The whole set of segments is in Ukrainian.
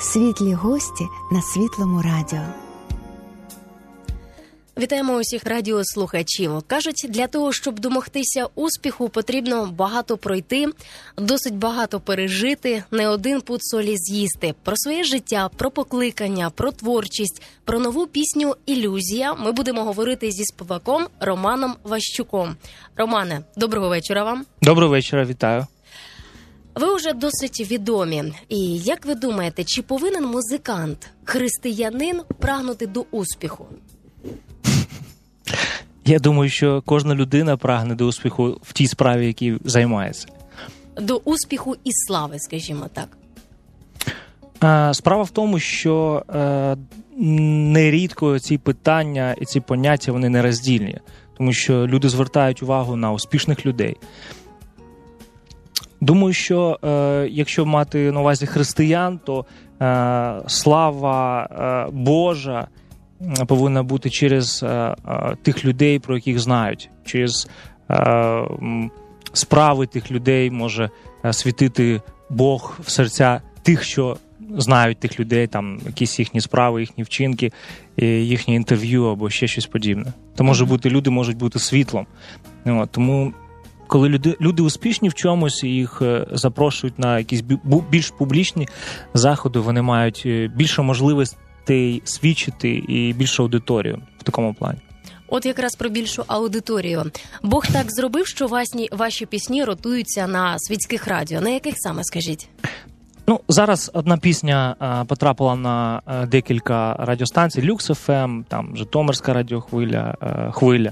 Світлі гості на Світлому радіо. Вітаємо усіх радіослухачів. Кажуть, для того, щоб домогтися успіху, потрібно багато пройти, досить багато пережити, не один пуд солі з'їсти. Про своє життя, про покликання, про творчість, про нову пісню «Ілюзія» ми будемо говорити зі співаком Романом Ващуком. Романе, доброго вечора вам. Доброго вечора, вітаю. Ви вже досить відомі. І як ви думаєте, чи повинен музикант, християнин прагнути до успіху? Я думаю, що кожна людина прагне до успіху в тій справі, якій займається. До успіху і слави, скажімо так. Справа в тому, що нерідко ці питання і ці поняття, вони нероздільні. Тому що люди звертають увагу на успішних людей. Думаю, що якщо мати на увазі християн, то слава Божа повинна бути через тих людей, про яких знають. Через справи тих людей може світити Бог в серця тих, що знають тих людей, там якісь їхні справи, їхні вчинки, їхні інтерв'ю або ще щось подібне. То може бути, люди можуть бути світлом. Тому коли люди успішні в чомусь і їх запрошують на якісь більш публічні заходи, вони мають більше можливостей свідчити і більшу аудиторію в такому плані. От якраз про більшу аудиторію. Бог так зробив, що ваші пісні ротуються на світських радіо. На яких саме, скажіть? Зараз одна пісня потрапила на декілька радіостанцій. Люкс ФМ, там Житомирська радіохвиля, Хвиля,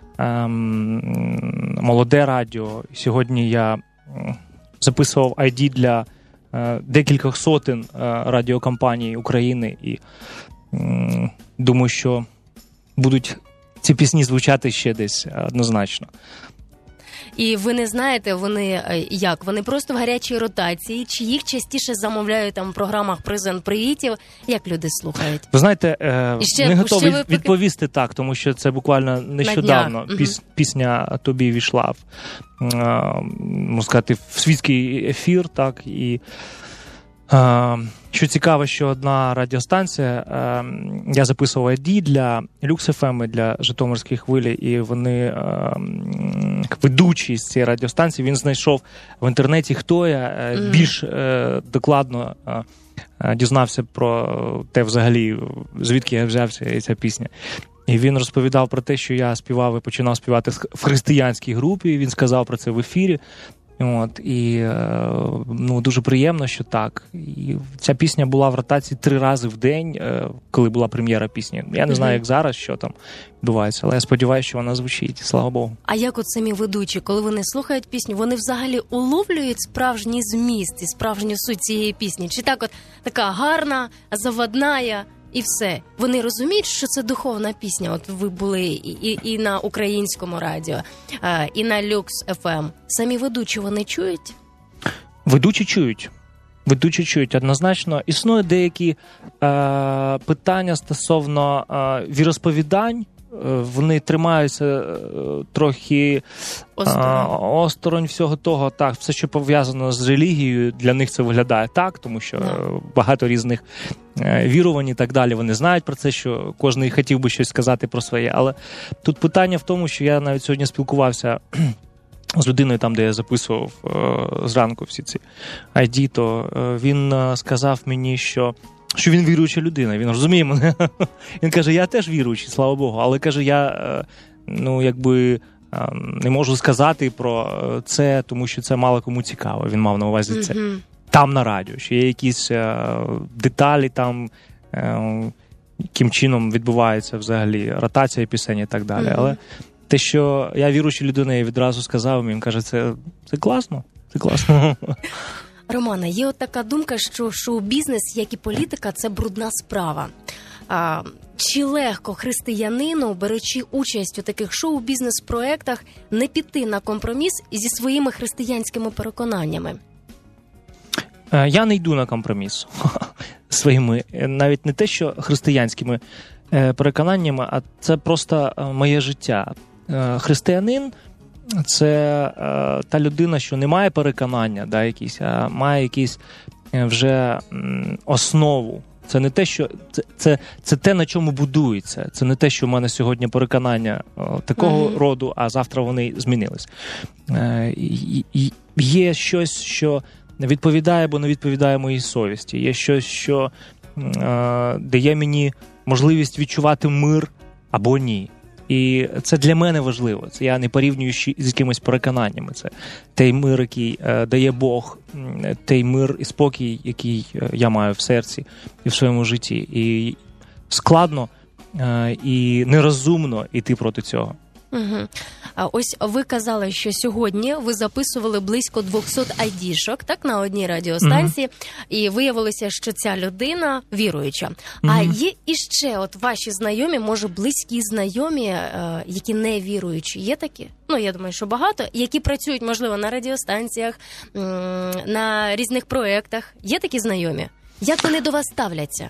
Молоде радіо. Сьогодні я записував ID для декількох сотень радіокомпаній України і думаю, що будуть ці пісні звучати ще десь однозначно. І ви не знаєте, вони як? Вони просто в гарячій ротації? Чи їх частіше замовляють там в програмах «Презент-привітів»? Як люди слухають? Ви знаєте, ми готові відповісти так, тому що це буквально нещодавно пісня тобі війшла можна сказати, в світський ефір, так, і що цікаво, що одна радіостанція, я записував ID для Люкс ФМ, для Житомирської хвилі, і вони, ведучий з цієї радіостанції, він знайшов в інтернеті, хто я, більш докладно дізнався про те взагалі, звідки я взявся, і ця пісня. І він розповідав про те, що я співав і починав співати в християнській групі, він сказав про це в ефірі. І дуже приємно, що так. І ця пісня була в ротації 3 рази в день, коли була прем'єра пісні. Я не знаю, як зараз, що там відбувається, але я сподіваюся, що вона звучить, слава Богу. А як от самі ведучі, коли вони слухають пісню, вони взагалі уловлюють справжній зміст і справжню суть цієї пісні? Чи так от така гарна, заводная, і все? Вони розуміють, що це духовна пісня? От ви були і на українському радіо, і на Люкс ФМ. Самі ведучі вони чують? Ведучі чують, однозначно. Існують деякі питання стосовно віросповідань. Вони тримаються трохи осторонь всього того. Так, все, що пов'язано з релігією, для них це виглядає так, тому що багато різних вірувань і так далі. Вони знають про це, що кожен хотів би щось сказати про своє. Але тут питання в тому, що я навіть сьогодні спілкувався з людиною там, де я записував зранку всі ці ID, то він сказав мені, що він віруюча людина, він розуміє мене. Він каже, я теж віруючий, слава Богу, але каже, я не можу сказати про це, тому що це мало кому цікаво. Він мав на увазі це. Там на радіо, що є якісь деталі там, яким чином відбувається взагалі ротація пісень і так далі. Але те, що я віруюча людина, я відразу сказав, він каже, це класно, це класно. Романе, є от така думка, що шоу-бізнес, як і політика, це брудна справа. Чи легко християнину, беручи участь у таких шоу-бізнес-проектах, не піти на компроміс зі своїми християнськими переконаннями? Я не йду на компроміс своїми, навіть не те, що християнськими переконаннями, а це просто моє життя. Християнин – це та людина, що не має переконання, якісь, а має якісь вже основу. Це не те, що це те, на чому будується. Це не те, що в мене сьогодні переконання такого роду, а завтра вони змінились. Є щось, що відповідає або не відповідає моїй совісті. Є щось, що дає мені можливість відчувати мир або ні. І це для мене важливо. Це я не порівнюю з якимись переконаннями. Це той мир, який дає Бог, той мир і спокій, який я маю в серці і в своєму житті. І складно і нерозумно йти проти цього. Угу. А ось ви казали, що сьогодні ви записували близько 200 айдішок, так, на одній радіостанції, і виявилося, що ця людина віруюча. А є іще от ваші знайомі, може близькі знайомі, які не віруючі, є такі? Ну, я думаю, що багато, які працюють, можливо, на радіостанціях, на різних проєктах. Є такі знайомі? Як вони до вас ставляться?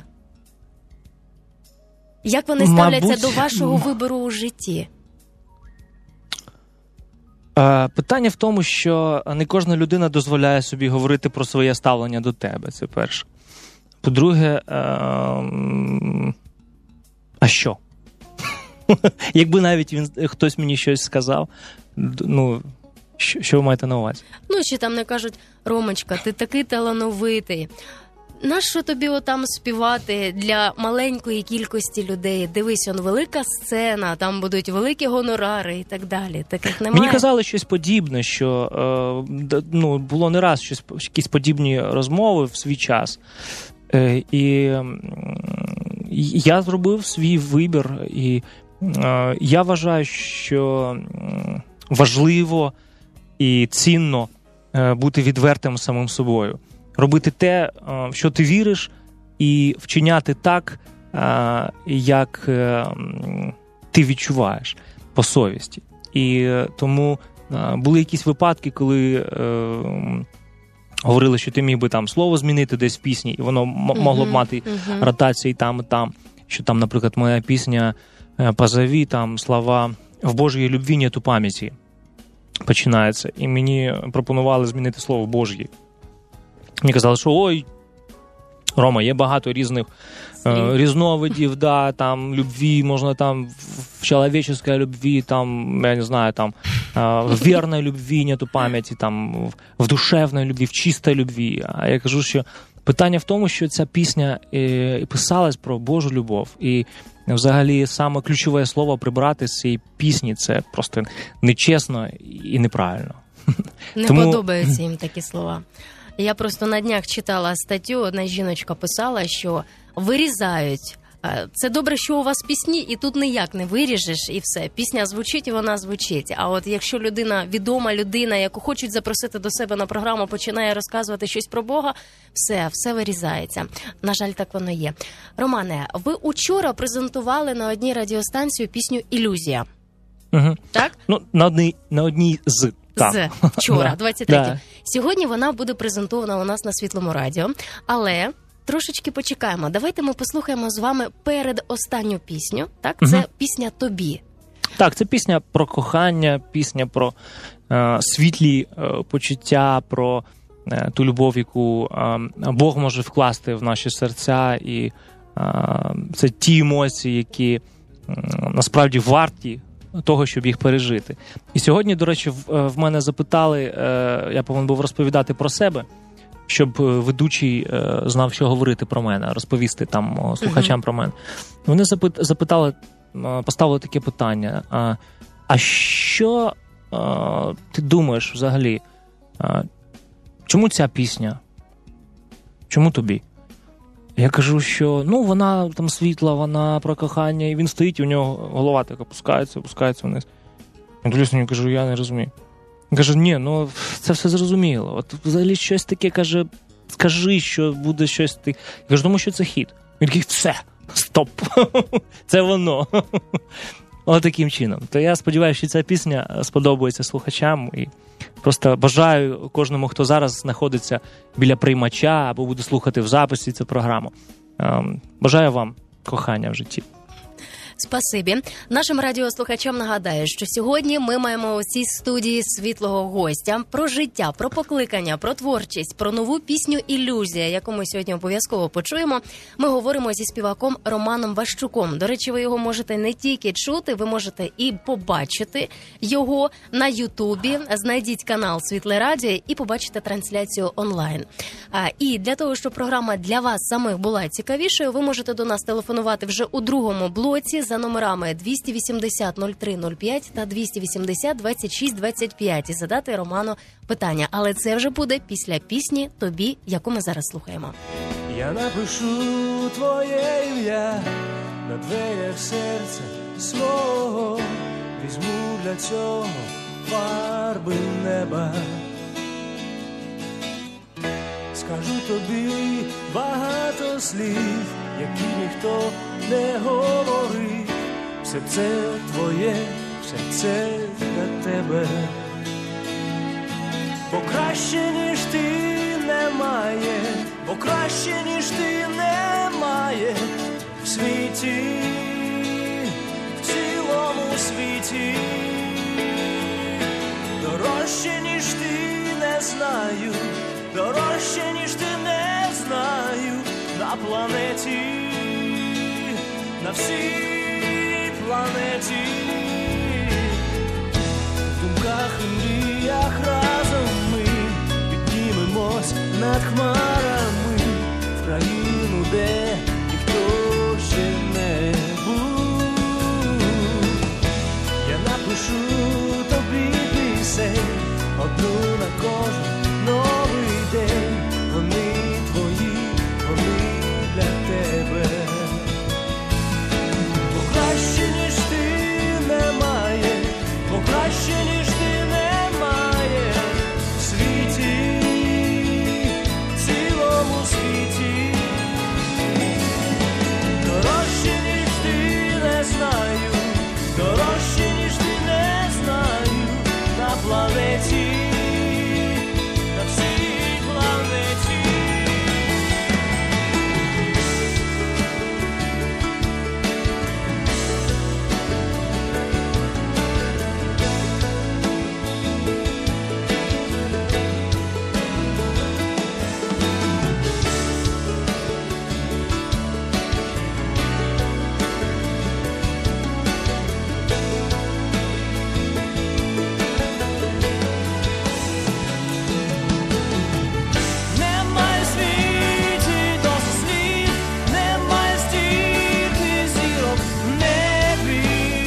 Як вони ставляться до вашого вибору у житті? Питання в тому, що не кожна людина дозволяє собі говорити про своє ставлення до тебе, це перше. По-друге, а що? Якби навіть хтось мені щось сказав, ну, що ви маєте на увазі? Ну, чи там не кажуть, Ромочка, ти такий талановитий. Нащо тобі отам співати для маленької кількості людей? Дивись, он велика сцена, там будуть великі гонорари і так далі. Таких немає. Мені казали щось подібне, що було не раз якісь подібні розмови в свій час. І я зробив свій вибір. І я вважаю, що важливо і цінно бути відвертим самим собою. Робити те, в що ти віриш, і вчиняти так, як ти відчуваєш по совісті. І тому були якісь випадки, коли говорили, що ти міг би там слово змінити десь в пісні, і воно могло б мати ротацію і там, і там. Що там, наприклад, моя пісня «Позови», там слова «В Божій любві нету пам'яті» починається. І мені пропонували змінити слово «Божій». Мені казали, що ой, Рома, є багато різних різновидів, да, там, любві, можна там в человеческой любві, там, я не знаю, там, в вірної любві нету пам'яті, там, в душевної любві, в чистій любві. А я кажу, що питання в тому, що ця пісня писалась про Божу любов. І взагалі саме ключове слово прибрати з цієї пісні – це просто нечесно і неправильно. Не подобаються їм такі слова. Я просто на днях читала статтю, одна жіночка писала, що вирізають. Це добре, що у вас пісні, і тут ніяк не виріжеш, і все. Пісня звучить, і вона звучить. А от якщо людина, відома людина, яку хочуть запросити до себе на програму, починає розказувати щось про Бога, все вирізається. На жаль, так воно є. Романе, ви учора презентували на одній радіостанції пісню «Ілюзія». Угу. Так? Ну, на одній з. З вчора, 23. Сьогодні вона буде презентована у нас на Світлому радіо, але трошечки почекаємо. Давайте ми послухаємо з вами передостанню пісню, так? Це пісня «Тобі». Так, це пісня про кохання, пісня про світлі почуття, про ту любов, яку Бог може вкласти в наші серця, і це ті емоції, які насправді варті того, щоб їх пережити. І сьогодні, до речі, в мене запитали, я повинен був розповідати про себе, щоб ведучий знав, що говорити про мене, розповісти там слухачам про мене. Вони запитали, поставили таке питання, а що ти думаєш взагалі, чому ця пісня? Чому тобі? Я кажу, що вона там світла, вона про кохання, і він стоїть, і у нього голова так опускається вниз. Я дивлюсь на нього, кажу, я не розумію. Він каже, ні, це все зрозуміло. От взагалі щось таке, каже, скажи, що буде щось таке. Я кажу, тому що це хіт. Він такий, все, стоп, це воно. Ось таким чином. То я сподіваюся, що ця пісня сподобається слухачам, і просто бажаю кожному, хто зараз знаходиться біля приймача або буде слухати в записі цю програму. Бажаю вам кохання в житті. Спасибі. Нашим радіослухачам нагадаю, що сьогодні ми маємо у цій студії світлого гостя про життя, про покликання, про творчість, про нову пісню «Ілюзія», яку ми сьогодні обов'язково почуємо. Ми говоримо зі співаком Романом Ващуком. До речі, ви його можете не тільки чути, ви можете і побачити його на Ютубі. Знайдіть канал «Світле Радіо» і побачите трансляцію онлайн. І для того, щоб програма для вас самих була цікавішою, ви можете до нас телефонувати вже у другому блоці за номерами 280 03 05 та 280 26 25 і задати Роману питання. Але це вже буде після пісні «Тобі», яку ми зараз слухаємо. Я напишу твоє ім'я на дверях серця свого, візьму для цього фарби неба. Скажу тобі багато слів, які ніхто не говорив. Все це твоє, все це для тебе. Бо краще, ніж ти, немає, бо краще, ніж ти, немає в світі, в цілому світі. Дорожче, ніж ти, не знаю, дорожче, ніж ти, не знаю, на планеті, на всій планеті. В думках і мріях разом ми піднімемось над хмарами в країну, де ніхто ще не був. Я напишу тобі пісень, одну на кожен новий день. Вони твої, вони для тебе. Бо краще, ніж ти, немає, бо краще, ніж ти, немає в світі, в цілому світі. Дорожче, ніж ти, не знаю, дорожче, ніж ти, не знаю, на планеті, на всій планеті. Немає в світі досить слів, немає стільки зірок в небі,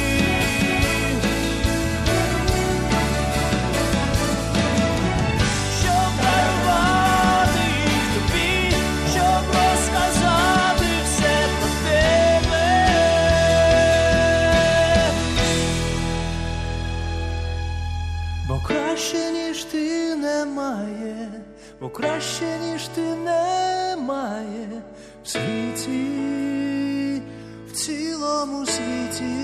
щоб дарувати їх тобі, щоб розказати все про тебе. Бо краще, ніж ти, немає, бо краще, ніж ти, немає в світі, в цілому світі.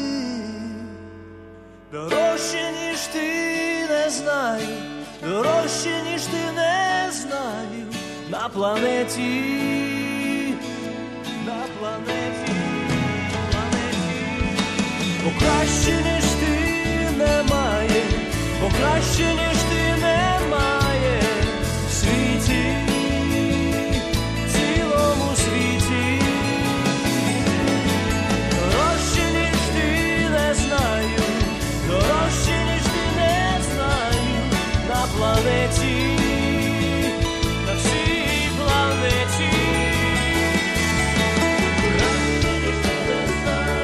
Дорожче, ніж ти, не знаю, дорожче, ніж ти, не знаю, на планеті, на планеті, планеті. Бо краще, ніж ти, немає, бо краще, ніж ти, немає в світі, в цілому світі. Дорожче, ніж ти, не знаю, дорожче, ніж ти, не знаю, на планеті, на всій планеті. Краще, ніж ти, не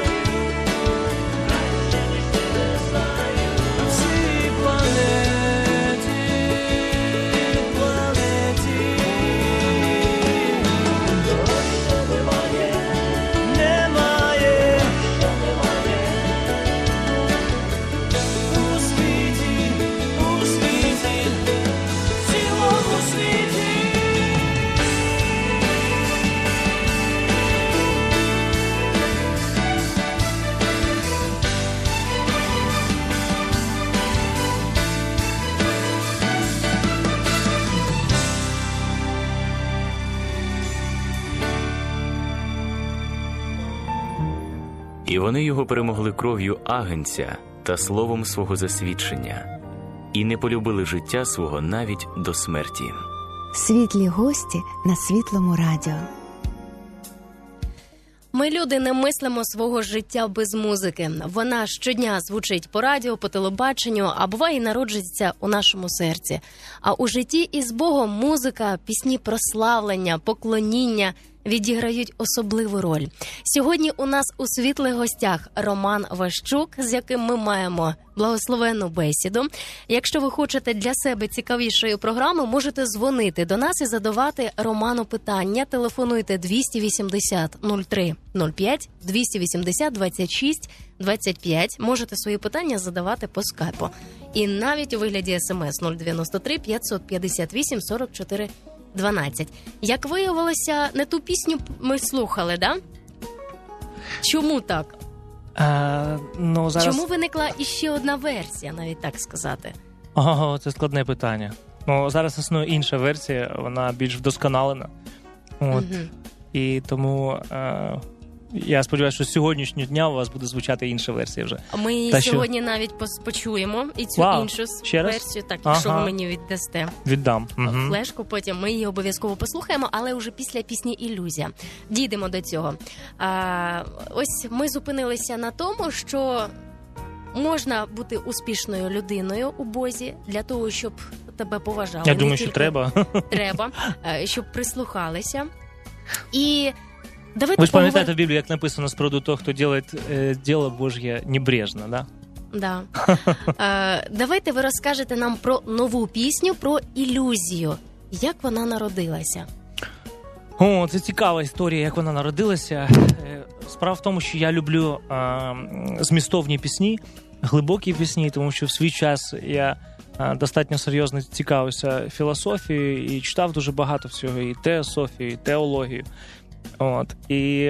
знаю, краще, ніж ти, не знаю, на всій планеті. І вони його перемогли кров'ю агнця та словом свого засвідчення, і не полюбили життя свого навіть до смерті. Світлі гості на Світлому радіо. Ми, люди, не мислимо свого життя без музики. Вона щодня звучить по радіо, по телебаченню, а буває і народжується у нашому серці. А у житті із Богом музика, пісні прославлення, поклоніння відіграють особливу роль. Сьогодні у нас у світлих гостях Роман Ващук, з яким ми маємо благословенну бесіду. Якщо ви хочете для себе цікавішої програми, можете дзвонити до нас і задавати Роману питання. Телефонуйте 280 03 05, 280 26 25. Можете свої питання задавати по скайпу. І навіть у вигляді смс 093 558 44 12. Як виявилося, не ту пісню ми слухали, да? Чому так? Зараз... Чому виникла іще одна версія, навіть так сказати? Ого, це складне питання. Зараз існує інша версія, вона більш вдосконалена. І тому я сподіваюся, що з сьогоднішнього дня у вас буде звучати інша версія вже. Ми сьогодні навіть почуємо і цю іншу версію, так, якщо ви мені віддасте. Віддам. Флешку, потім ми її обов'язково послухаємо, але вже після пісні «Ілюзія». Дійдемо до цього. Ось ми зупинилися на тому, що можна бути успішною людиною у Бозі для того, щоб тебе поважали. Я думаю, що треба. Треба, щоб прислухалися. І ви ж пам'ятаєте в Біблії, як написано з приводу того, хто робить діло Божє небрежно, да? Да. Давайте ви розкажете нам про нову пісню, про «Ілюзію». Як вона народилася? Це цікава історія, як вона народилася. Справа в тому, що я люблю змістовні пісні, глибокі пісні, тому що в свій час я достатньо серйозно цікавився філософією і читав дуже багато всього, і теософію, і теологію. І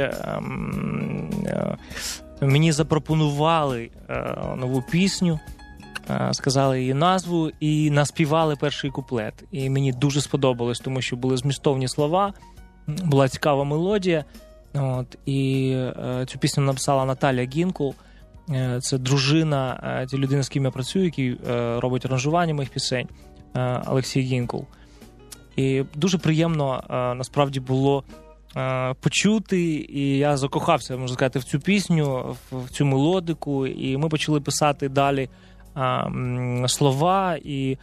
мені запропонували нову пісню, сказали її назву і наспівали перший куплет. І мені дуже сподобалось, тому що були змістовні слова, була цікава мелодія. І цю пісню написала Наталя Гінкул. Це дружина ті людини, з ким я працюю, який робить аранжування моїх пісень, Олексій Гінкул. І дуже приємно насправді було почути, і я закохався, можна сказати, в цю пісню, в цю мелодику, і ми почали писати далі слова, і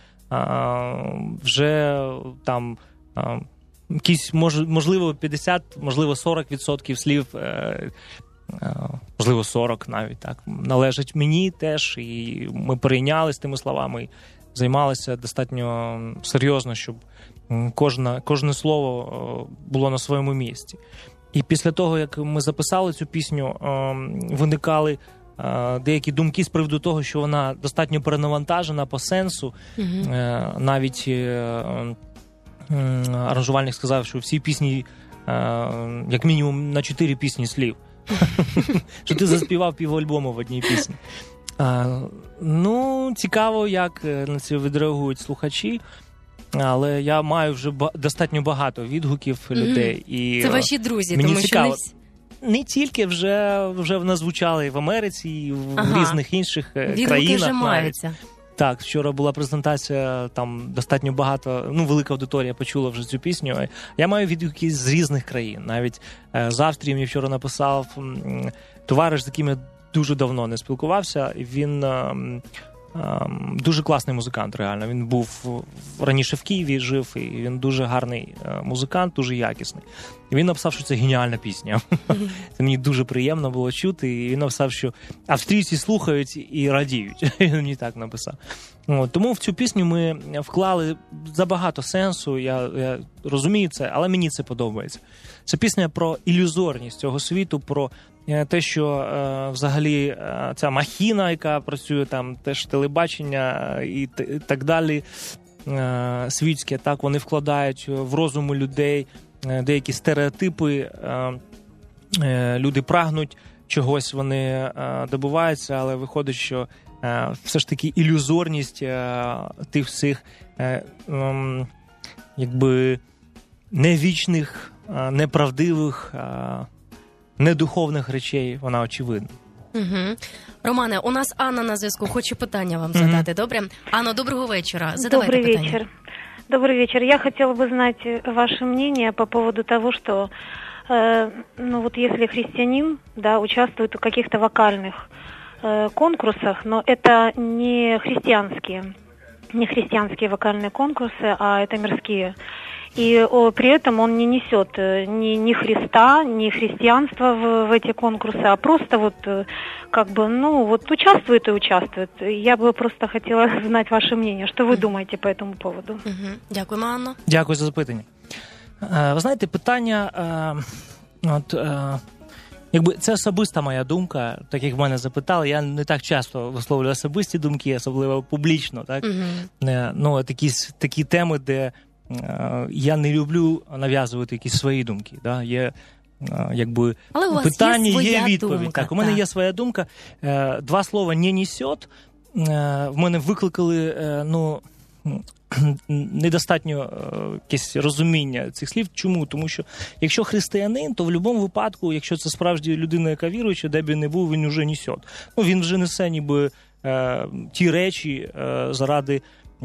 вже там якісь, можливо, 50, можливо, 40% слів, можливо, 40 навіть, так, належать мені теж, і ми перейнялися тими словами, займалися достатньо серйозно, щоб кожне слово було на своєму місці. І після того, як ми записали цю пісню, виникали деякі думки з приводу того, що вона достатньо перенавантажена по сенсу. Навіть аранжувальник сказав, що всі пісні, як мінімум, на 4 пісні слів. Що ти заспівав півальбому в одній пісні. Цікаво, як на це відреагують слухачі. Але я маю вже достатньо багато відгуків людей. І це ваші друзі, мені тому цікаво. що не тільки вже в нас звучали і в Америці, і в різних інших відгуки країнах. Вже маються. Так, вчора була презентація, там достатньо багато, велика аудиторія почула вже цю пісню. Я маю відгуки з різних країн. Навіть з Австрії мені вчора написав товариш, з яким я дуже давно не спілкувався. Він дуже класний музикант, реально. Він був раніше в Києві, жив, і він дуже гарний музикант, дуже якісний. І він написав, що це геніальна пісня. Це мені дуже приємно було чути. І він написав, що австрійці слухають і радіють. Він мені так написав. Тому в цю пісню ми вклали забагато сенсу, я розумію це, але мені це подобається. Це пісня про ілюзорність цього світу, про те, що взагалі ця махіна, яка працює там, теж телебачення і так далі, світське, так, вони вкладають в розуму людей деякі стереотипи, люди прагнуть чогось, вони добиваються, але виходить, що все ж таки ілюзорність тих всіх якби невічних, неправдивих, недуховних речей, вона очевидна. Угу. Романе, у нас Анна на зв'язку. Хочу питання вам задати. Добре? Анно, доброго вечора. Задавайте питання. Добрый вечер. Добрый вечер. Я хотела бы знать ваше мнение по поводу того, что если христианин, да, участвует в каких-то вокальных конкурсах, но это не христианские вокальные конкурсы, а это мирские. И при этом он не несет ни Христа, ни христианства в эти конкурсы, а просто участвует и участвует. Я бы просто хотела знать ваше мнение. Что вы думаете по этому поводу? Дякуємо, Анно. Дякую за запитання. Ви знаєте, питання, це особиста моя думка, так як в мене запитали, я не так часто висловлюю особисті думки, особливо публічно, так? Такі теми, де я не люблю нав'язувати якісь свої думки, да? Є але у вас питання, є відповідь. Думка, так, у мене є своя думка. Два слова «не несет» в мене викликали, недостатньо якесь розуміння цих слів. Чому? Тому що якщо християнин, то в будь-якому випадку, якщо це справді людина, яка віруюча, де б він не був, він вже несе. Він вже несе ніби ті речі, заради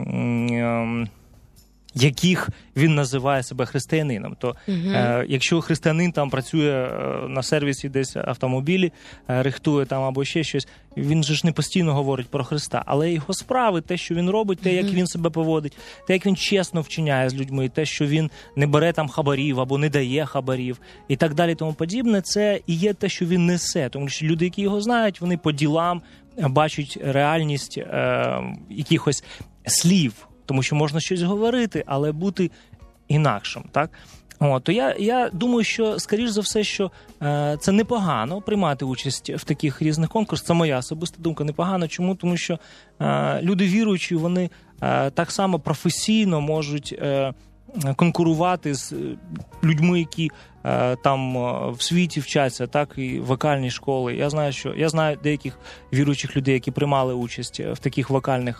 яких він називає себе християнином. То якщо християнин там працює на сервісі десь автомобілі, рихтує там або ще щось, він же ж не постійно говорить про Христа. Але його справи, те, що він робить, те, як він себе поводить, те, як він чесно вчиняє з людьми, те, що він не бере там хабарів або не дає хабарів і так далі, тому подібне, це і є те, що він несе. Тому що люди, які його знають, вони по ділам бачать реальність якихось слів. Тому що можна щось говорити, але бути інакшим, так? То я думаю, що, скоріш за все, що це непогано приймати участь в таких різних конкурсах. Це моя особиста думка, непогано. Чому? Тому що люди віруючі, вони так само професійно можуть конкурувати з людьми, які там в світі вчаться, так, і вокальні школи. Я знаю деяких віруючих людей, які приймали участь в таких вокальних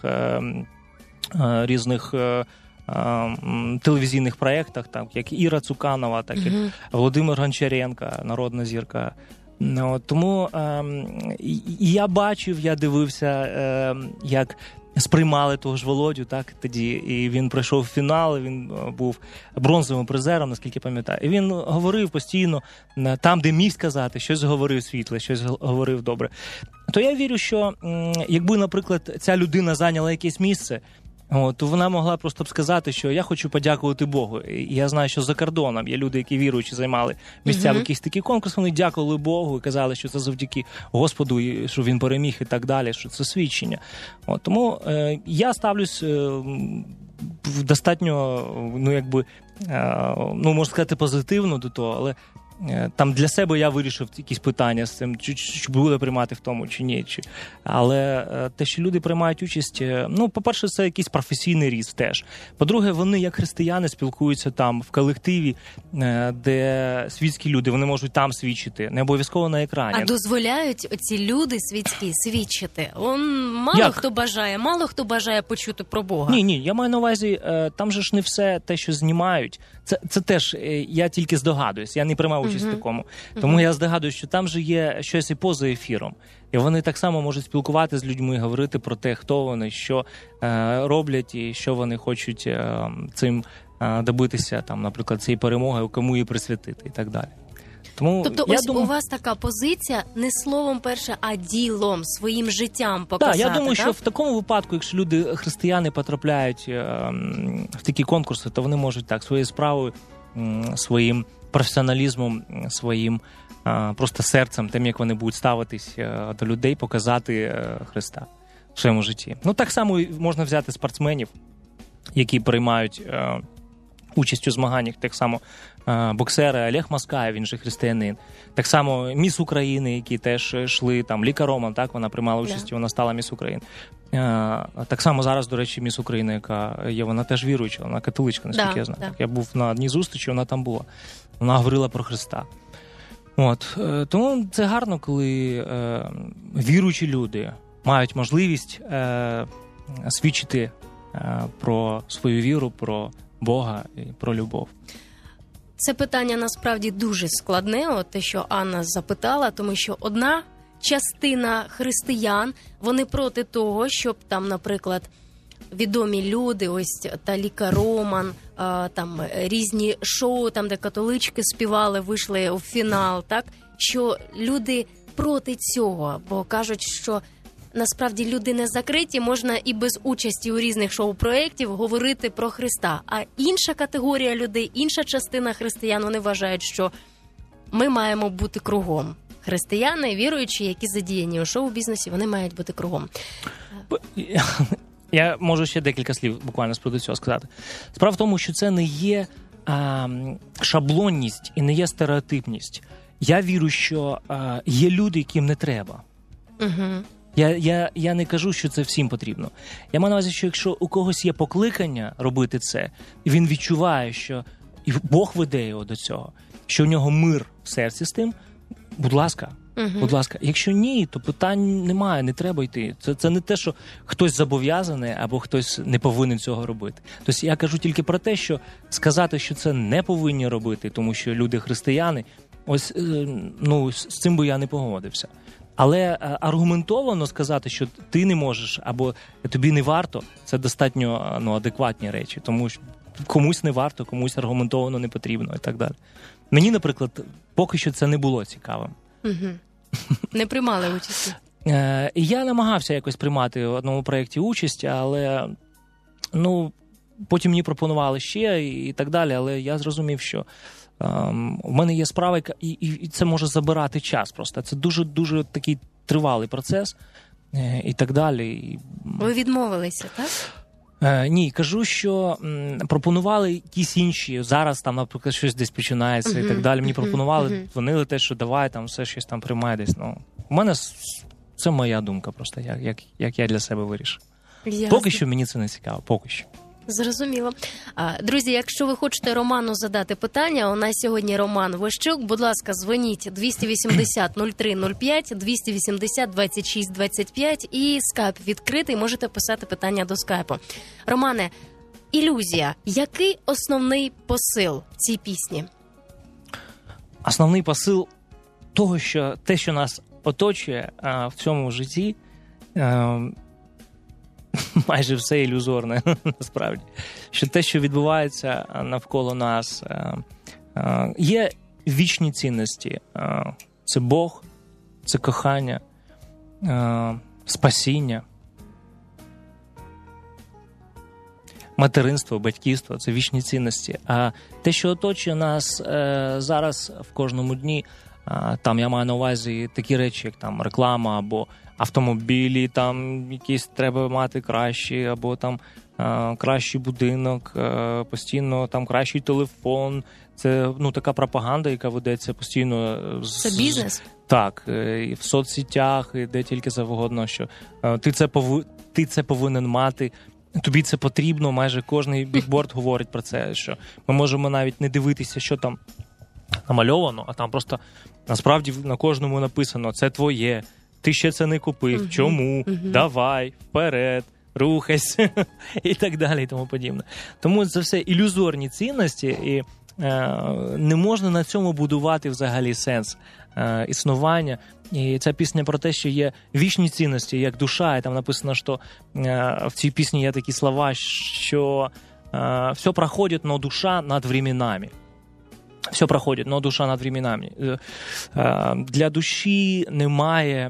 різних телевізійних проєктах, так, як Іра Цуканова, так як Володимир Гончаренко, народна зірка. Тому я бачив, я дивився, як сприймали того ж Володю, так, тоді, і він пройшов в фінал, він був бронзовим призером, наскільки пам'ятаю. І він говорив постійно там, де міг сказати, щось говорив світле, щось говорив добре. То я вірю, що якби, наприклад, ця людина зайняла якесь місце, то вона могла просто б сказати, що я хочу подякувати Богу. І я знаю, що за кордоном є люди, які віруючі займали місця в якісь такі конкурси, вони дякували Богу і казали, що це завдяки Господу, що він переміг і так далі, що це свідчення. Тому я ставлюсь достатньо, можна сказати, позитивно до того, але там для себе я вирішив якісь питання з цим, чи буде приймати в тому, чи ні. Але те, що люди приймають участь, по-перше, це якийсь професійний ріст теж. По-друге, вони, як християни, спілкуються там в колективі, де світські люди, вони можуть там свідчити, не обов'язково на екрані. А дозволяють оці люди світські свідчити? Мало хто бажає почути про Бога. Ні, я маю на увазі, там же ж не все те, що знімають. Це теж, я тільки здогадуюсь, я не приймав участь в такому. Тому я здогадуюсь, що там же є щось і поза ефіром. І вони так само можуть спілкувати з людьми, говорити про те, хто вони, що роблять і що вони хочуть цим добитися, там, наприклад, цієї перемоги, кому її присвятити і так далі. Тому, тобто у вас така позиція не словом перше, а ділом, своїм життям показати, так? Я думаю, так? що в такому випадку, якщо люди, християни, потрапляють в такі конкурси, то вони можуть так своєю справою, своїм професіоналізмом, своїм просто серцем, тим, як вони будуть ставитись до людей, показати Христа в своєму житті. Так само можна взяти спортсменів, які приймають участь у змаганнях, так само боксери Олег Москаєв, він же християнин. Так само Міс України, які теж йшли, там Ліка Роман, так, вона приймала участь, вона стала Міс України. Так само зараз, до речі, Міс України, яка є, вона теж віруюча, вона католичка, наскільки я знаю. Так. Я був на одній зустрічі, вона там була. Вона говорила про Христа. Тому це гарно, коли віруючі люди мають можливість свідчити про свою віру, про Бога і про любов. Це питання насправді дуже складне, от те, що Анна запитала, тому що одна частина християн, вони проти того, щоб там, наприклад, відомі люди, ось Таліка Роман, там різні шоу, там де католички співали, вийшли у фінал, так? Що люди проти цього, бо кажуть, що насправді люди не закриті, можна і без участі у різних шоу-проєктів говорити про Христа. А інша категорія людей, інша частина християн, вони вважають, що ми маємо бути кругом. Християни, віруючі, які задіяні у шоу-бізнесі, вони мають бути кругом. Я можу ще декілька слів буквально з приводу цього сказати. Справа в тому, що це не є шаблонність і не є стереотипність. Я вірю, що є люди, яким не треба. Угу. Я не кажу, що це всім потрібно. Я маю на увазі, що якщо у когось є покликання робити це, і він відчуває, що і Бог веде його до цього, що в нього мир в серці з тим, будь ласка. Будь ласка, якщо ні, то питань немає, не треба йти. Це не те, що хтось зобов'язаний або хтось не повинен цього робити. Тобто я кажу тільки про те, що сказати, що це не повинні робити, тому що люди християни, ось, ну, з цим би я не погодився. Але аргументовано сказати, що ти не можеш або тобі не варто, це достатньо адекватні речі. Тому що комусь не варто, комусь аргументовано не потрібно і так далі. Мені, наприклад, поки що це не було цікавим. Угу. Не приймали участі? Я намагався якось приймати в одному проєкті участь, але потім мені пропонували ще і так далі, але я зрозумів, що в мене є справа, і це може забирати час просто. Це дуже-дуже такий тривалий процес і так далі. Ви відмовилися, так? Ні, кажу, що пропонували якісь інші. Зараз там, наприклад, щось десь починається і так далі. Мені пропонували, дзвонили те, що давай, там все щось там приймай десь. У мене це моя думка просто, як я для себе вирішив. Ясно. Поки що мені це не цікаво, поки що. Зрозуміло. Друзі, якщо ви хочете Роману задати питання, у нас сьогодні Роман Ващук. Будь ласка, дзвоніть 280-03-05, 280-26-25 і скайп відкритий, можете писати питання до скайпу. Романе, ілюзія. Який основний посил в цій пісні? Основний посил того, що те, що нас оточує в цьому житті, майже все ілюзорне, насправді. Що те, що відбувається навколо нас, є вічні цінності. Це Бог, це кохання, спасіння, материнство, батьківство – це вічні цінності. А те, що оточує нас зараз в кожному дні, там я маю на увазі такі речі, як там реклама або автомобілі, там якісь треба мати кращі, або там кращий будинок, постійно там кращий телефон. Це така пропаганда, яка ведеться постійно. Це бізнес? Так, і в соцсетях, і де тільки завгодно, що ти це повинен мати. Тобі це потрібно, майже кожний бікборд говорить про це, що ми можемо навіть не дивитися, що там намальовано, а там просто насправді на кожному написано «це твоє», «ти ще це не купив», «чому?», «давай», «вперед», «рухайся» і так далі і тому подібне. Тому це все ілюзорні цінності, і не можна на цьому будувати взагалі сенс існування. І ця пісня про те, що є вічні цінності, як душа, і там написано, що в цій пісні є такі слова, що все проходить, но душа над временами. Все проходить, но душа над временами. Для душі немає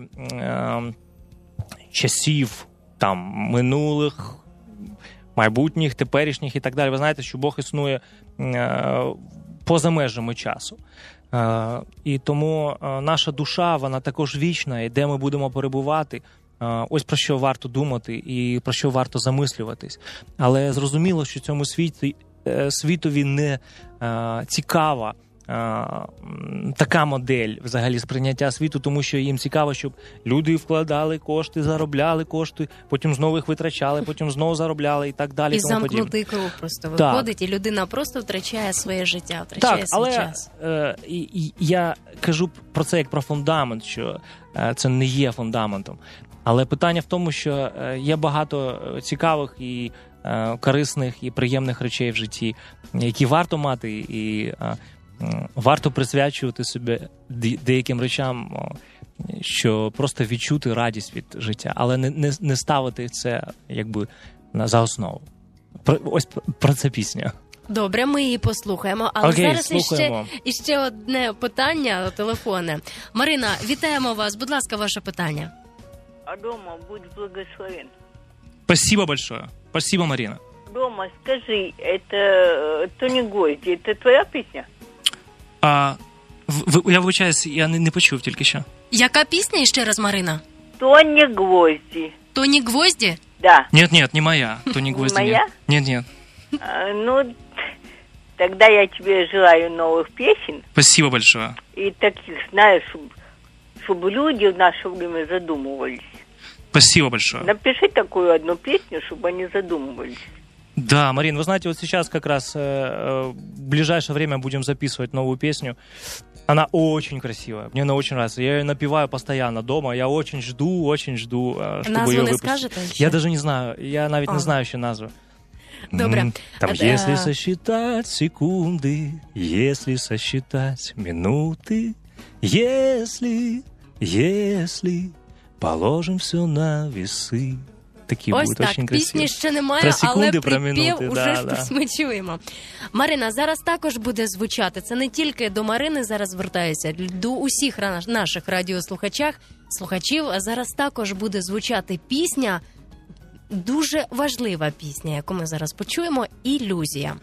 часів там минулих, майбутніх, теперішніх і так далі. Ви знаєте, що Бог існує поза межами часу. І тому наша душа, вона також вічна, і де ми будемо перебувати, ось про що варто думати і про що варто замислюватись. Але зрозуміло, що цьому світові не цікава така модель взагалі сприйняття світу, тому що їм цікаво, щоб люди вкладали кошти, заробляли кошти, потім знову їх витрачали, потім знову заробляли і так далі. І замкнутий круг просто виходить, і людина просто втрачає своє життя, втрачає свій час. Я кажу про це як про фундамент, що це не є фундаментом. Але питання в тому, що є багато цікавих і корисних і приємних речей в житті, які варто мати, і варто присвячувати себе деяким речам, що просто відчути радість від життя, але не ставити це якби за основу. Ось про це пісня. Добре, ми її послухаємо. Але окей, зараз іще одне питання телефонне. Марина, вітаємо вас. Будь ласка, ваше питання. А дома будь благословен. Спасибо большое. Спасибо, Марина. Дома, скажи, это Тони Гвозди, это твоя песня? Я вибачаюсь, я не почув тільки що. Яка пісня іще раз, Марина? Тони Гвозди. Тони Гвозди? Да. Нет, не моя. Тони Гвозди. Не моя? Нет. Ну, тогда я тебе желаю новых песен. Спасибо большое. И таких, знаешь, чтобы люди в наше время задумывались. Спасибо большое. Напиши такую одну песню, чтобы они задумывались. Да, Марин, вы знаете, вот сейчас как раз в ближайшее время будем записывать новую песню. Она очень красивая, мне она очень нравится. Я ее напеваю постоянно дома, я очень жду, чтобы назву ее не выпустить. Скажете ще? Я даже не знаю, я навіть не знаю ще назву. Добре. Там, если сосчитать секунды, если сосчитать минуты, если положим все на весы. Такі ось будуть так, очень красиві. пісні ще немає, про секунди, але про припів минути, уже щось ми чуємо. Марина, зараз також буде звучати. Це не тільки до Марини зараз звертаюся, до усіх наших слухачів. А зараз також буде звучати пісня, дуже важлива пісня, яку ми зараз почуємо, «Ілюзія».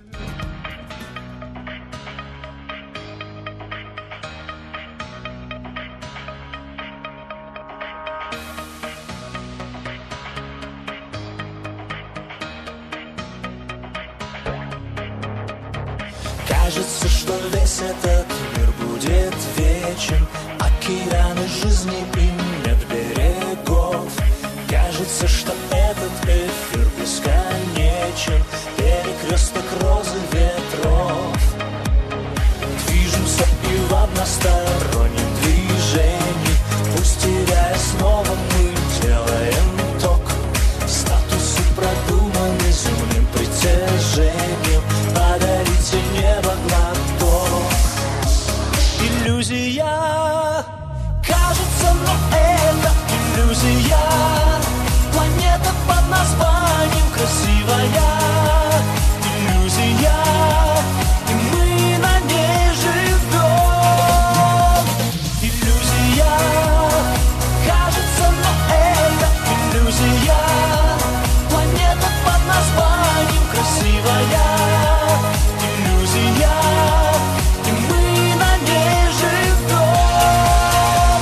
Кажется, что весь этот мир будет вечен, океаны жизни им нет берегов. Кажется, что этот эфир бесконечен, перекресток розы ветров. Движемся и в одностороннем движении, пусть теряя снова мы делаем ток. Статусы продуманы земным притяжением, подарите небо глоток. Иллюзия, кажется, но это иллюзия. Планета под названием красивая. Иллюзия, и мы на ней живем. Иллюзия, кажется, но это иллюзия. Планета под названием красивая. Иллюзия, и мы на ней живем.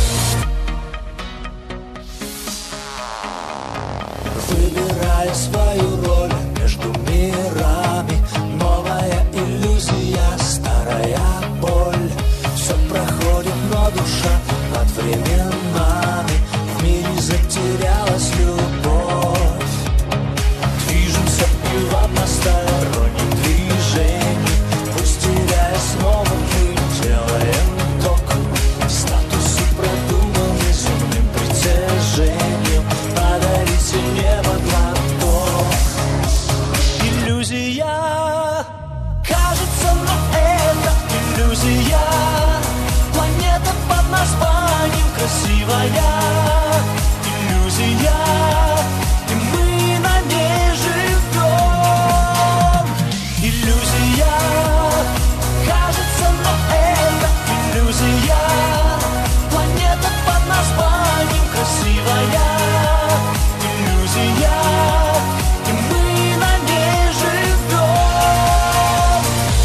Выбирая свою роль между мирами, новая иллюзия, старая боль. Все проходит, но душа над временами, в мире затерялась любовь. Движемся и в одностороннем движении, пусть теряя снова мы делаем ток. Статусы продуманы земным притяжением, подарите небо глоток. Иллюзия, кажется, но это иллюзия. Планета под названием красивая. Иллюзия, и мы на ней живем. Иллюзия, кажется, но это иллюзия. Планета под названием красивая. Иллюзия, и мы на ней живем.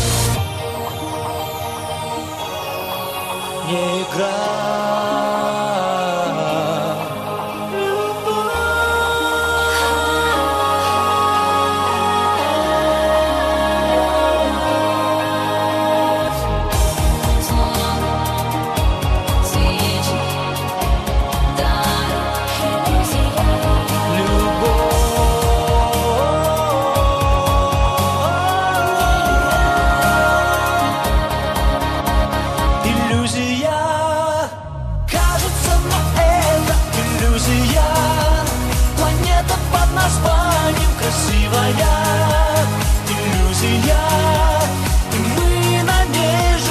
Не игра. Иллюзия, кажется, но это иллюзия. Планета под названием красивая. Иллюзия, и мы на ней живем.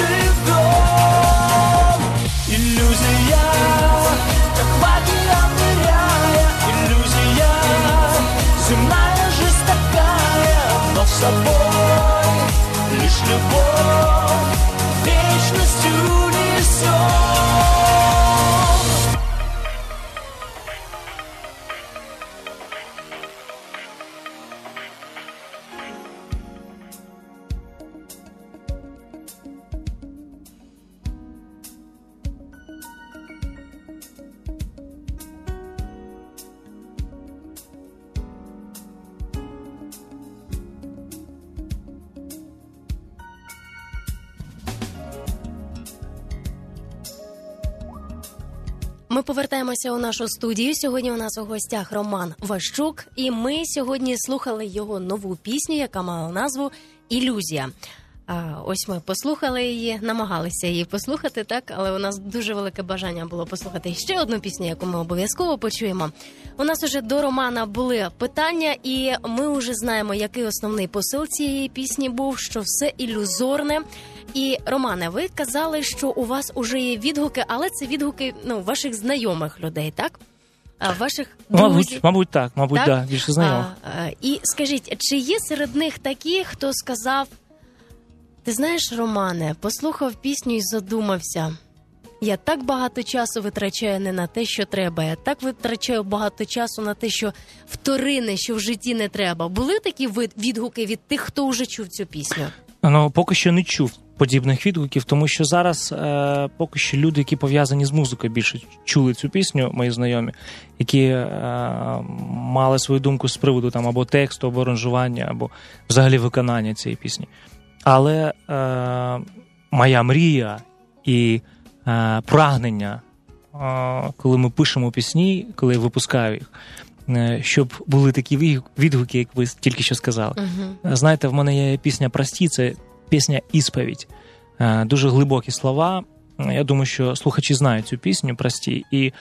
есть унисон. Ми повертаємося у нашу студію. Сьогодні у нас у гостях Роман Ващук, і ми сьогодні слухали його нову пісню, яка мала назву «Ілюзія». Ось ми послухали її, намагалися її послухати, так, але у нас дуже велике бажання було послухати ще одну пісню, яку ми обов'язково почуємо. У нас уже до Романа були питання, і ми вже знаємо, який основний посил цієї пісні був, що все ілюзорне. І, Романе, ви казали, що у вас уже є відгуки, але це відгуки ваших знайомих людей, так? Ваших друзів? Мабуть, так, да, більше знайомих. І скажіть, чи є серед них такі, хто сказав: ти знаєш, Романе, послухав пісню і задумався, я так багато часу витрачаю не на те, що треба, я так витрачаю багато часу на те, що вторинне, що в житті не треба. Були такі відгуки від тих, хто вже чув цю пісню? Поки що не чув подібних відгуків, тому що зараз поки що люди, які пов'язані з музикою, більше чули цю пісню, мої знайомі, які мали свою думку з приводу там або тексту, або аранжування, або взагалі виконання цієї пісні. Але моя мрія і прагнення, коли ми пишемо пісні, коли я випускаю їх, щоб були такі відгуки, як ви тільки що сказали. Знаєте, в мене є пісня «Прості», це пісня «Ісповідь». Дуже глибокі слова. Я думаю, що слухачі знають цю пісню «Прості». І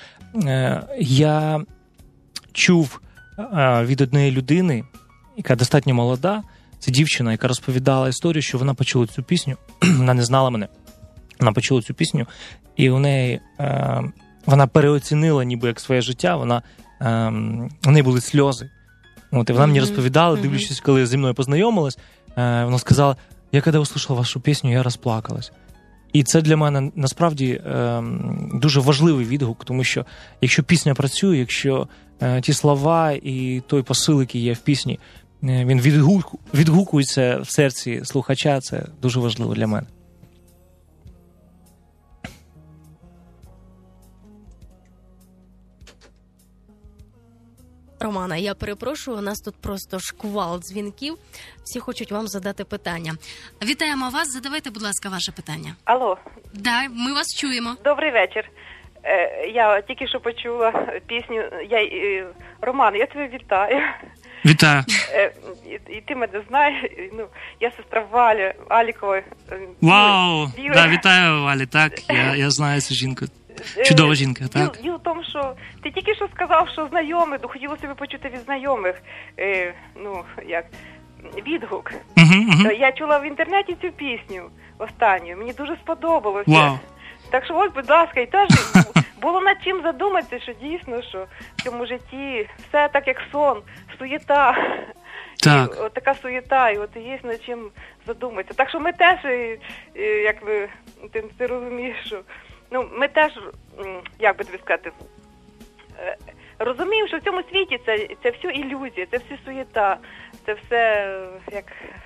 я чув від однієї людини, яка достатньо молода, це дівчина, яка розповідала історію, що вона почула цю пісню, вона не знала мене, вона почула цю пісню, і у неї вона переоцінила ніби як своє життя, у неї були сльози. І вона мені розповідала, дивлячись, коли зі мною познайомилась, вона сказала: я коли услышала вашу пісню, я розплакалась. І це для мене насправді дуже важливий відгук, тому що якщо пісня працює, якщо ті слова і той посил, який є в пісні, він відгукується в серці слухача, це дуже важливо для мене. Романа, я перепрошую, у нас тут просто шквал дзвінків. Всі хочуть вам задати питання. Вітаємо вас, задавайте, будь ласка, ваше питання. Алло. Да, ми вас чуємо. Добрий вечір. Я тільки що почула пісню. Роман, я тебе вітаю. Вітаю. І ти мене знаєш. Я сестра Валя Алікова. Вау! Да, вітаю, Валі, так. Я знаю цю жінку. Чудова жінка, так. Діло в тому, що ти тільки що сказав, що знайомий, хотілося б почути від знайомих, відгук. Я чула в інтернеті цю пісню останню, мені дуже сподобалося. Вау. Так що ось, будь ласка, і теж було над чим задуматися, що дійсно, що в цьому житті все так, як сон, суєта. Так. От така суєта, і от є над чим задуматися. Так що ми теж, як ти розумієш, що ми теж, як би тобі сказати, розуміємо, що в цьому світі це все ілюзія, це все суєта, це все як...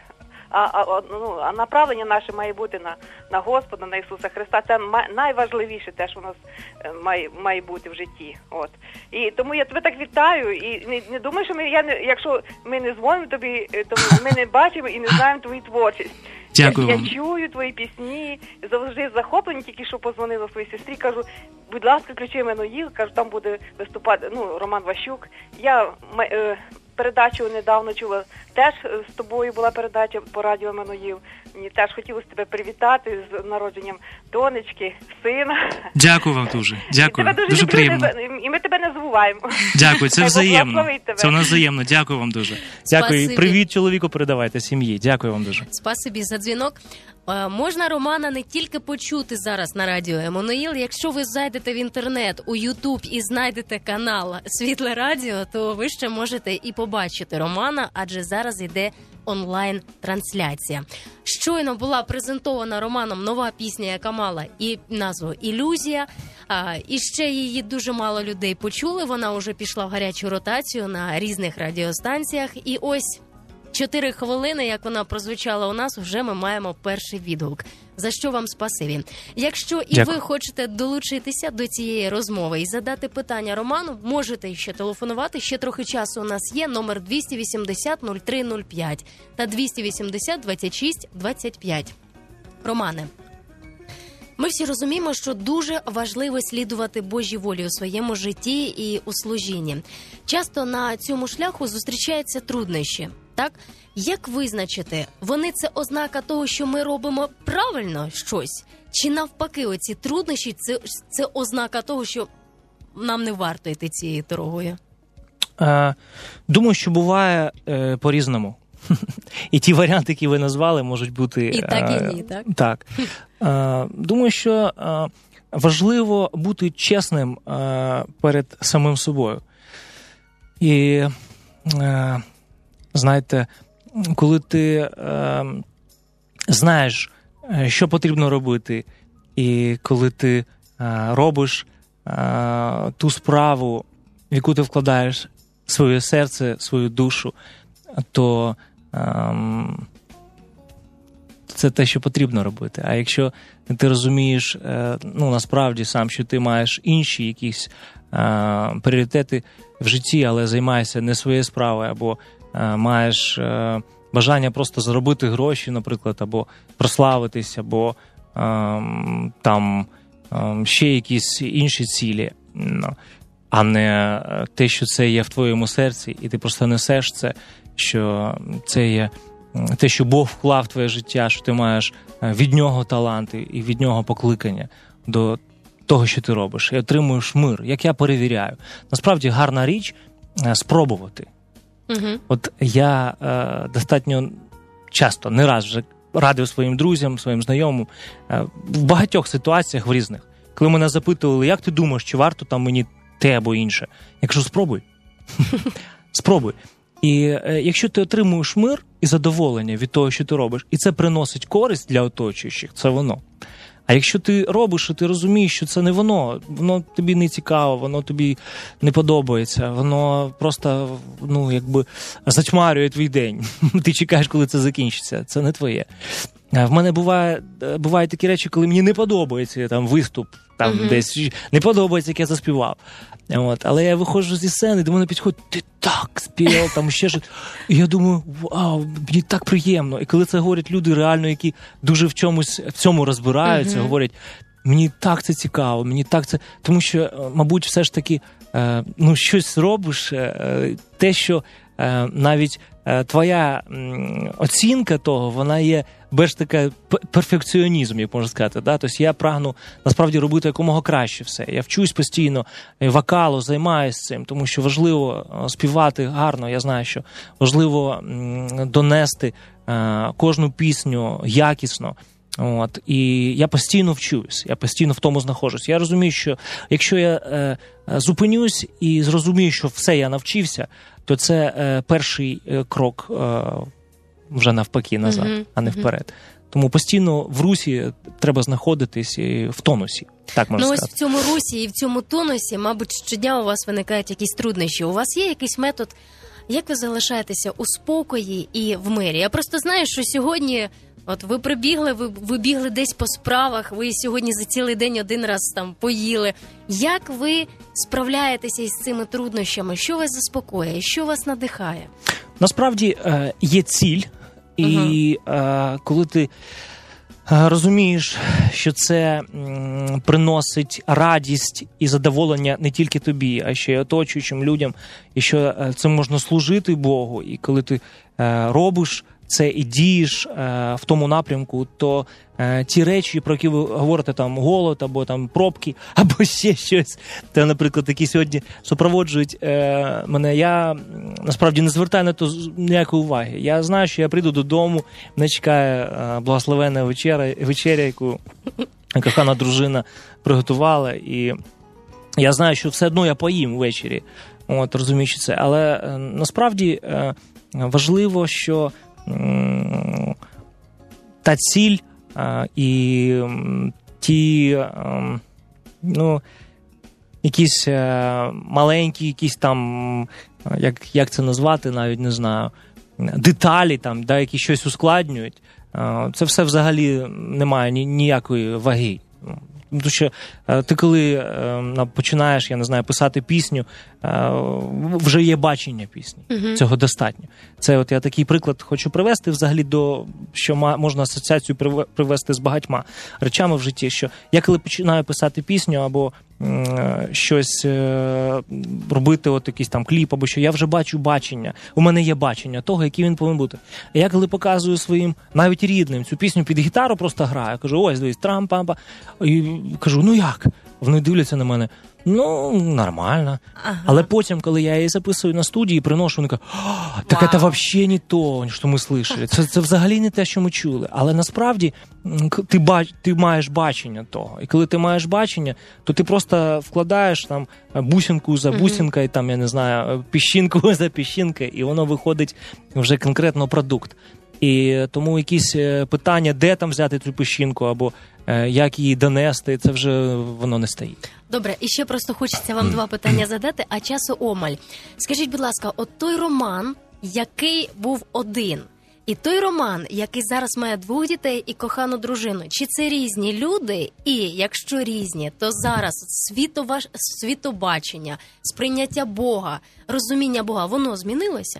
А направлення наше має бути на Господа, на Ісуса Христа. Це найважливіше те, що у нас має бути в житті. От. І тому я тебе так вітаю. І не думай, що якщо ми не дзвонимо тобі, то ми не бачимо і не знаємо твою творчість. Дякую вам. Я чую твої пісні, завжди захоплені, тільки що позвонила своїй сестрі, кажу, будь ласка, включи Еммануїл, кажу, там буде виступати, Роман Ващук. Я передачу недавно чула, теж з тобою була передача по радіо Еммануїл. Мені теж хотілося тебе привітати з народженням донечки, сина. Дякую вам дуже. Дякую. Тебе дуже люблю, приємно. І ми тебе не забуваємо. Дякую, це взаємно. Це у нас взаємно. Дякую вам дуже. Дякую. Спасибі. Привіт чоловіку передавайте сім'ї. Дякую вам дуже. Спасибі за дзвінок. Можна Романа не тільки почути зараз на радіо Еммануїл. Якщо ви зайдете в інтернет, у Ютуб і знайдете канал Світле Радіо, то ви ще можете і побачити Романа, адже зараз йде онлайн-трансляція. Щойно була презентована Романом нова пісня, яка мала і назву «Ілюзія», і ще її дуже мало людей почули. Вона вже пішла в гарячу ротацію на різних радіостанціях. І ось 4 хвилини, як вона прозвучала у нас, вже ми маємо перший відгук. За що вам спасибі. Якщо і ви хочете долучитися до цієї розмови і задати питання Роману, можете ще телефонувати. Ще трохи часу у нас є. Номер 280-0305 та 280-26-25. Романе, ми всі розуміємо, що дуже важливо слідувати Божій волі у своєму житті і у служінні. Часто на цьому шляху зустрічаються труднощі, так? Як визначити, вони це ознака того, що ми робимо правильно щось? Чи навпаки, оці труднощі це ознака того, що нам не варто йти цією дорогою? Думаю, що буває по-різному. І ті варіанти, які ви назвали, можуть бути... І так, і ні, так? Так. Думаю, що важливо бути чесним перед самим собою. І, знаєте, коли ти знаєш, що потрібно робити, і коли ти робиш ту справу, в яку ти вкладаєш своє серце, свою душу, то це те, що потрібно робити. А якщо ти розумієш, насправді сам, що ти маєш інші якісь пріоритети в житті, але займаєшся не своєю справою, або маєш бажання просто заробити гроші, наприклад, або прославитись, або ще якісь інші цілі, а не те, що це є в твоєму серці, і ти просто несеш це, що це є те, що Бог вклав в твоє життя, що ти маєш від нього таланти і від нього покликання до того, що ти робиш, і отримуєш мир. Як я перевіряю. Насправді гарна річ спробувати. Угу. От я достатньо часто, не раз вже радив своїм друзям, своїм знайомим, в багатьох ситуаціях в різних, коли мене запитували, як ти думаєш, чи варто там мені те або інше. Я кажу, спробуй. Спробуй. І якщо ти отримуєш мир і задоволення від того, що ти робиш, і це приносить користь для оточуючих, це воно. А якщо ти робиш, і ти розумієш, що це не воно тобі не цікаво, воно тобі не подобається, воно просто, затьмарює твій день. Ти чекаєш, коли це закінчиться, це не твоє. В мене бувають такі речі, коли мені не подобається там виступ, десь не подобається, як я заспівав. Але я виходжу зі сцени, до мене підходить, ти так співав, там ще щось. І я думаю, вау, мені так приємно. І коли це говорять люди реально, які дуже в цьому розбираються, говорять, мені так це цікаво, мені так це... Тому що, мабуть, все ж таки, щось робиш, те, що навіть твоя оцінка того, вона є більш така перфекціонізм, як можна сказати. Да? Тобто я прагну насправді робити якомога краще все. Я вчусь постійно, вокалу, займаюся цим, тому що важливо співати гарно. Я знаю, що важливо донести кожну пісню якісно. І я постійно вчусь, я постійно в тому знаходжусь. Я розумію, що якщо я зупинюсь і зрозумію, що все, я навчився, то це перший крок вже навпаки назад, а не вперед. Тому постійно в русі треба знаходитись в тонусі, так можна сказати. Ось в цьому русі і в цьому тонусі, мабуть, щодня у вас виникають якісь труднощі. У вас є якийсь метод, як ви залишаєтеся у спокої і в мирі? Я просто знаю, що сьогодні... От ви прибігли, ви бігли десь по справах, ви сьогодні за цілий день один раз там поїли. Як ви справляєтеся із цими труднощами? Що вас заспокоює? Що вас надихає? Насправді є ціль, і коли ти розумієш, що це приносить радість і задоволення не тільки тобі, а ще й оточуючим людям, і що цим можна служити Богу, і коли ти робиш це і дієш в тому напрямку, то ті речі, про які ви говорите, там голод, або там пробки, або ще щось, те, наприклад, які сьогодні супроводжують мене, я насправді не звертаю на то ніякої уваги. Я знаю, що я прийду додому, мене чекає благословенна вечеря, яку кохана дружина приготувала, і я знаю, що все одно я поїм ввечері, розуміючи це. Але насправді важливо, що та ціль і ті, якісь маленькі, якісь там, як це назвати, навіть не знаю, деталі там, да, які щось ускладнюють, це все взагалі не має ніякої ваги. Тому що ти коли починаєш, я не знаю, писати пісню, вже є бачення пісні. Цього достатньо. Це от я такий приклад хочу привести взагалі що можна асоціацію привести з багатьма речами в житті, що я коли починаю писати пісню або щось робити, от якийсь там кліп, або що, я вже бачу бачення. У мене є бачення того, який він повинен бути. А я коли показую своїм, навіть рідним, цю пісню під гітару просто граю, кажу, ось, дивись, трам-пам-пам, і кажу, ну як? Вони дивляться на мене, ну, нормально. Ага. Але потім, коли я її записую на студії, приношу, вони кажуть, так це взагалі не то, що ми слышали. Це взагалі не те, що ми чули. Але насправді ти маєш бачення того. І коли ти маєш бачення, то ти просто вкладаєш там бусинку за бусинкою, там, я не знаю, піщинку за піщинкою, і воно виходить вже конкретно продукт. І тому якісь питання, де там взяти цю піщинку, або як її донести, це вже воно не стоїть. Добре, і ще просто хочеться вам два питання задати, а часу омаль. Скажіть, будь ласка, от той роман, який був один, і той роман, який зараз має 2 дітей і кохану дружину, чи це різні люди? І якщо різні, то зараз світобачення, сприйняття Бога, розуміння Бога, воно змінилося?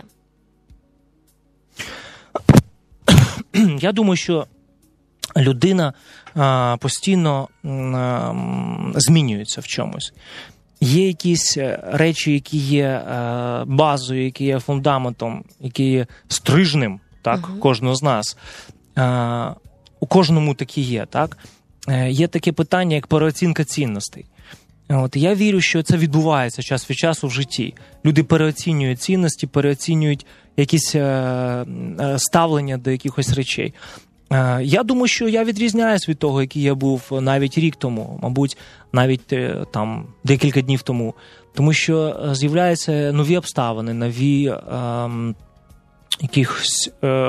Я думаю, що людина постійно змінюється в чомусь. Є якісь речі, які є базою, які є фундаментом, які є стрижнем, так, кожного з нас. У кожному такі є, так? Є таке питання, як переоцінка цінностей. От, я вірю, що це відбувається час від часу в житті. Люди переоцінюють цінності, переоцінюють якісь ставлення до якихось речей. Я думаю, що я відрізняюсь від того, який я був навіть рік тому, мабуть, навіть там декілька днів тому. Тому що з'являються нові обставини, нові якихось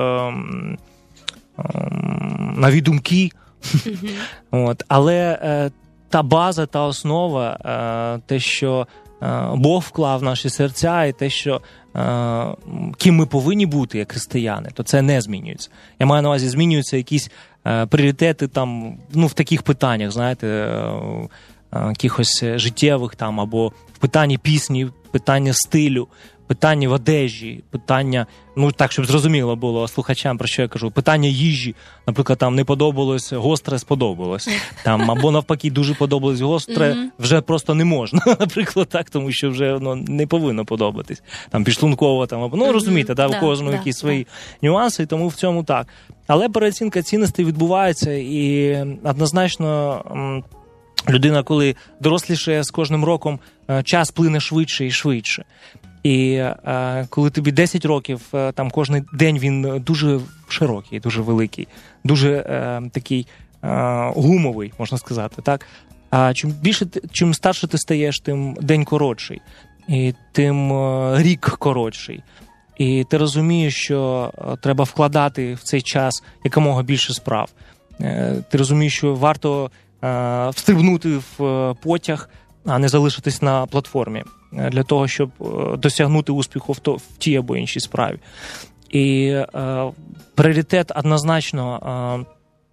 нові думки. От. Але та база, та основа, те, що Бог вклав в наші серця, і те, що ким ми повинні бути як християни, то це не змінюється. Я маю на увазі, змінюються якісь пріоритети там, ну, в таких питаннях, знаєте, якихось життєвих там, або в питанні пісні, питання стилю, питання в одежі, питання, ну так, щоб зрозуміло було слухачам, про що я кажу, питання їжі, наприклад, там не подобалось гостре, сподобалось. Там, або навпаки, дуже подобалось гостре, вже просто не можна, наприклад, так, тому що вже не повинно подобатись. Там підшлунково, там, або, ну розумієте, у кожного якісь свої нюанси, і тому в цьому так. Але переоцінка цінностей відбувається, і однозначно людина, коли дорослішає з кожним роком, час плине швидше і швидше. І коли тобі 10 років, там кожен день він дуже широкий, дуже великий, дуже такий гумовий, можна сказати, так? А чим старше ти стаєш, тим день коротший, і тим рік коротший. І ти розумієш, що треба вкладати в цей час якомога більше справ. Ти розумієш, що варто встрибнути в потяг, а не залишитись на платформі, для того, щоб досягнути успіху в тій або іншій справі. І пріоритет однозначно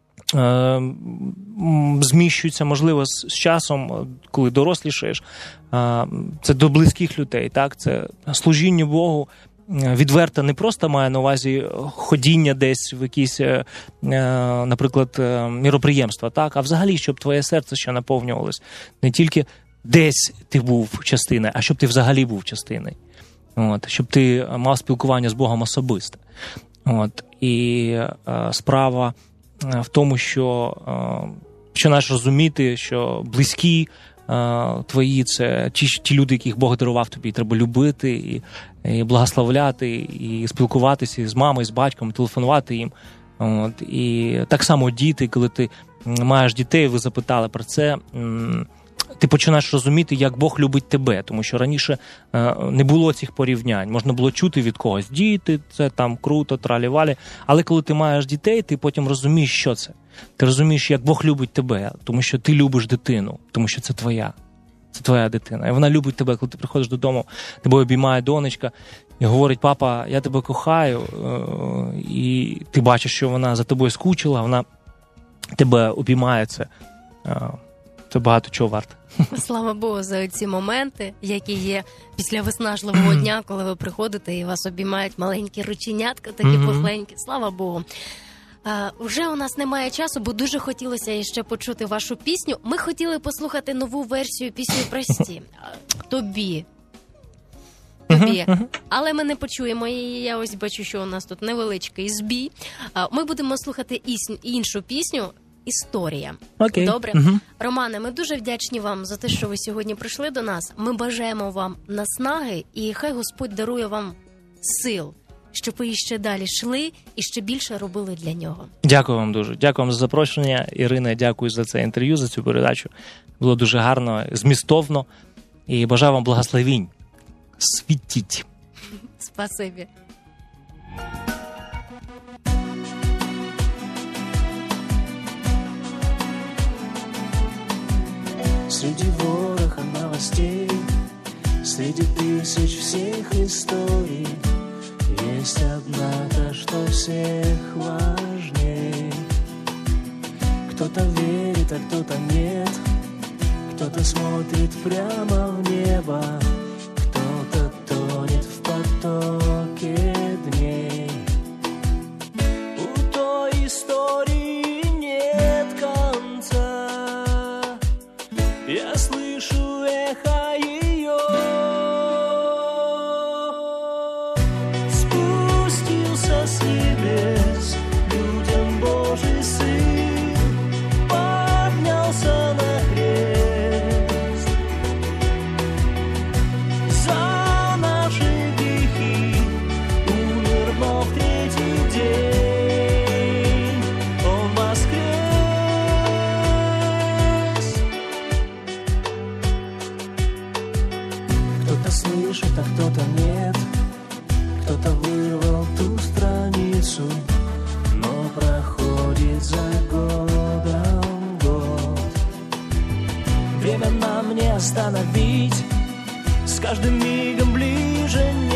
зміщується, можливо, з часом, коли дорослішаєш. Це до близьких людей, так? Це служіння Богу. Відверто не просто має на увазі ходіння десь в якісь, наприклад, міроприємства, так? А взагалі, щоб твоє серце ще наповнювалось. Не тільки десь ти був частиною, а щоб ти взагалі був частиною. От, щоб ти мав спілкування з Богом особисте. От, і справа в тому, що починаєш розуміти, що близькі твої – це ті люди, яких Бог дарував тобі, треба любити, і благословляти, і спілкуватися з мамою, з батьком, телефонувати їм. От, і так само діти, коли ти маєш дітей, ви запитали про це, ти починаєш розуміти, як Бог любить тебе, тому що раніше не було цих порівнянь. Можна було чути від когось: діти, це там круто, тралі-валі. Але коли ти маєш дітей, ти потім розумієш, що це. Ти розумієш, як Бог любить тебе, тому що ти любиш дитину, тому що це твоя. Це твоя дитина. І вона любить тебе, коли ти приходиш додому, тебе обіймає донечка і говорить: папа, я тебе кохаю. І ти бачиш, що вона за тобою скучила, вона тебе обіймає. Це багато чого варте. Слава Богу за ці моменти, які є після виснажливого дня, коли ви приходите і вас обіймають маленькі рученятка, такі пухленькі. Слава Богу. Уже у нас немає часу, бо дуже хотілося ще почути вашу пісню. Ми хотіли послухати нову версію пісні «Прості». Тобі. Але ми не почуємо її. Я ось бачу, що у нас тут невеличкий збій. Ми будемо слухати іншу пісню «Історія». Окей. Добре? Романе, ми дуже вдячні вам за те, що ви сьогодні прийшли до нас. Ми бажаємо вам наснаги, і хай Господь дарує вам сил, щоб ви ще далі йшли і ще більше робили для нього. Дякую вам дуже. Дякую вам за запрошення. Ірина, дякую за це інтерв'ю, за цю передачу. Було дуже гарно, змістовно. І бажаю вам благословінь. Світіть. Спасибі. Среди вороха новостей, среди тысяч всех историй, есть одна, та, что всех важней. Кто-то верит, а кто-то нет, кто-то смотрит прямо в небо, кто-то тонет в потоке дней. У той истории нет конца, я слышу эхо ее. Спустился с небес людям Божий Сын, поднялся на крест за наши грехи, умер, но в третий день Он воскрес. Кто-то слышит, а кто-то нет, кто-то вырвал ту страницу, но проходит за годом год. Время нам не остановить, с каждым мигом ближе